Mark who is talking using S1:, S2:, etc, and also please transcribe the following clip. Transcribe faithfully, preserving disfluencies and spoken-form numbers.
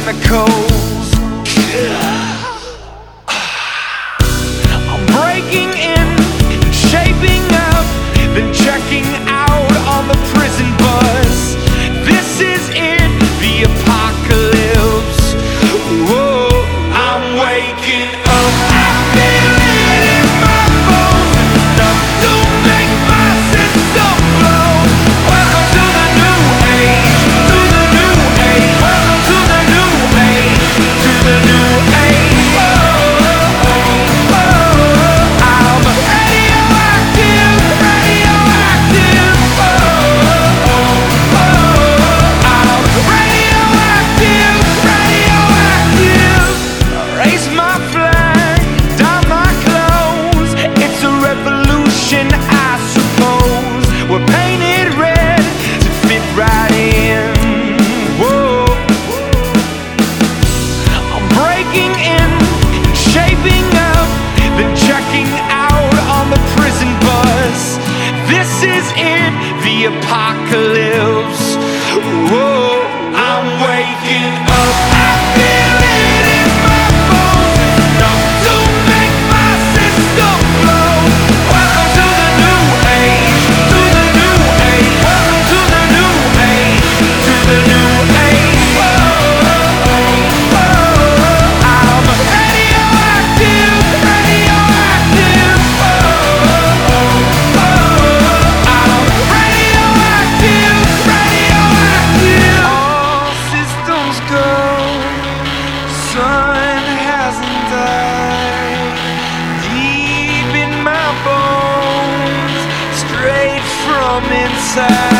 S1: chemicals. I'm breaking in, shaping up, then checking out on the prison bus. This is it, the apocalypse. Whoa, I'm waking up. I feel it in my bones, enough to make my system blow. Welcome to the new age, to the new age. Welcome to the new age, to the new age. Whoa, whoa, whoa. I'm radioactive, radioactive. Whoa, whoa. I'm radioactive, radioactive. Raise my flag, dye my clothes. It's a revolution, I suppose. We're painted red to fit right in. Whoa. I'm breaking in, shaping up, then checking out on the prison bus. This is it, the apocalypse. Whoa, I'm waking up. I feel it in my bones, enough to make my system blow. Welcome to the new age, to the new age. Welcome to the new age, to the new age. Whoa, whoa. I'm radioactive, radioactive. Whoa, whoa. I'm radioactive, radioactive. All systems go. Sun hasn't died. Deep in my bones, straight from inside.